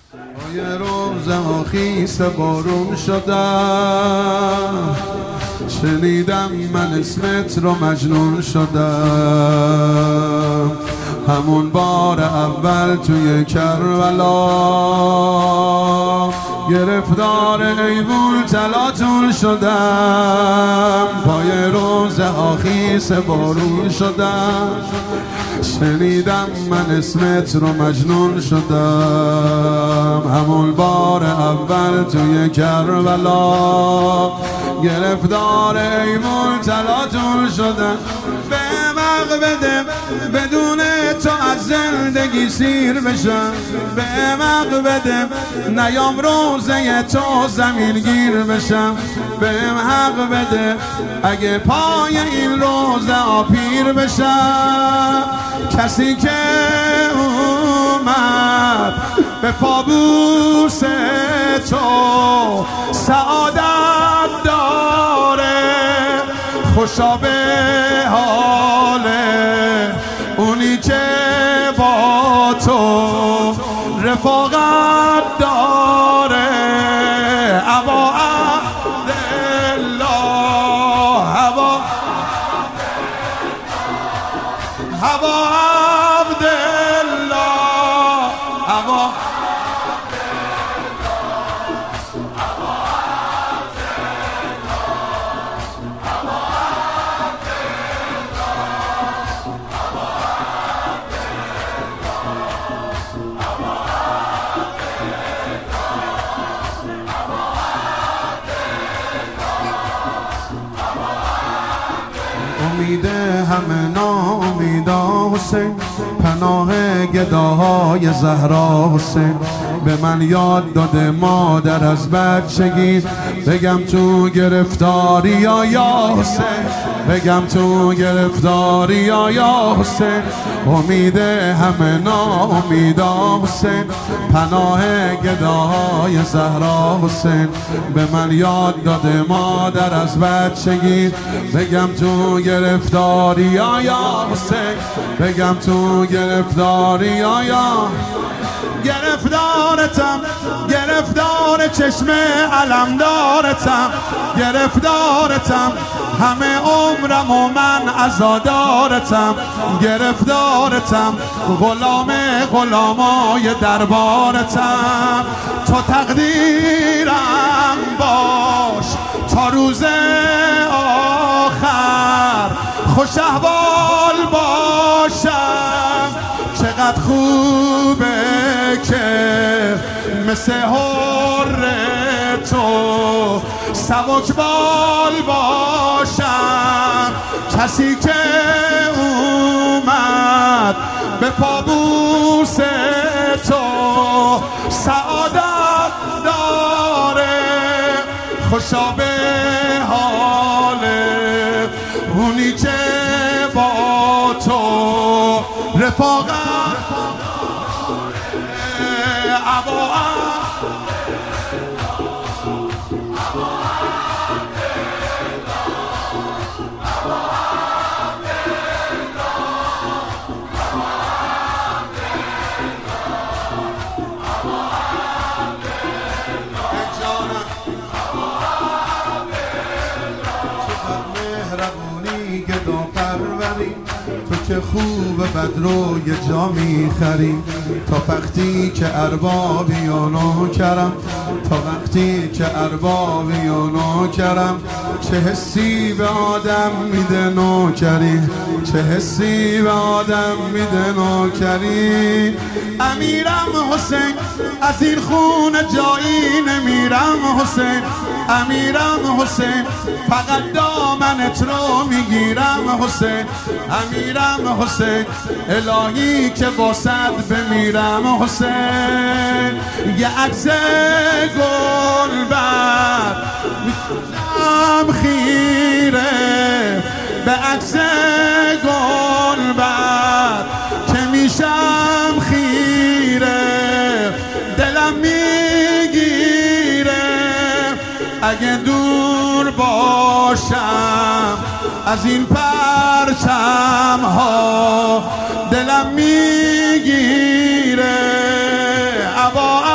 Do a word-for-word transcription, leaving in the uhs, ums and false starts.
یه روز آخیس بارون شدم، شنیدم من اسمت رو مجنون شدم. همون بار اول توی کربلا گرفتار ایوون تلاتون شدم. پای روز آخیس بارون شدم، شنیدم من اسمت رو مجنون شدم. همون بار اول توی کربلا گرفتار ایوون تلاتون شدم. به مق بده بدون تو از زندگی سیر بشم، به مق بده نیام روزه تو زمین گیر بشم، به حق بده اگه پای این روزه پیر بشم. کسی که اومد به پابوس تو سعادت داره، خوشا به حاله اونی که با تو رفاقت داره. ابا عبدالله ابا ابا عبدالله ابا امید همه ناامیدا حسین، پناه گداهای زهرا حسین. به من یاد داده مادر از بچگی، بگم تو گرفتاری یا یا حسین، بگم تو گرفتاری یا یا حسین. امید همه ناامیدا حسین، پناه گداهای زهرا حسین. به من یاد داده مادر از بچگی، بگم تو گرفتاری یا یا حسین، بگم تو گرفتاری یا یا. گرفتارتم گرفتار چشم علمدارتم، گرفتارتم همه عمرم و من عزادارتم، گرفتارتم غلام غلامای دربارتم. تو تقدیرم باش تا روز آخر، خوش احوال باشم. چقدر خوبه که مثل حر تو سبکبال باشم. کسی که اومد به پابوس تو سعادت داره، خوشا به حاله اونی که با تو رفاقت تو که خوب بد رو یه جا میخری، تا وقتی که اربابی و نوکرم، تا وقتی که اربابی و نوکرم. چه حسی به آدم میده نوکری، چه حسی به آدم میده نوکری. امیرم حسین از این خونه جایی نمیرم حسین، امیرم حسین فقط دامنت رو میگیرم حسین، امیرم حسین الهی که با صد بمیرم حسین. یه عکس گل بر میکنم خیره، به عکس گل بر که میشم خیره، دلم میگیره اگه دور باشم از این پرچم ها، دلم میگیره. ابا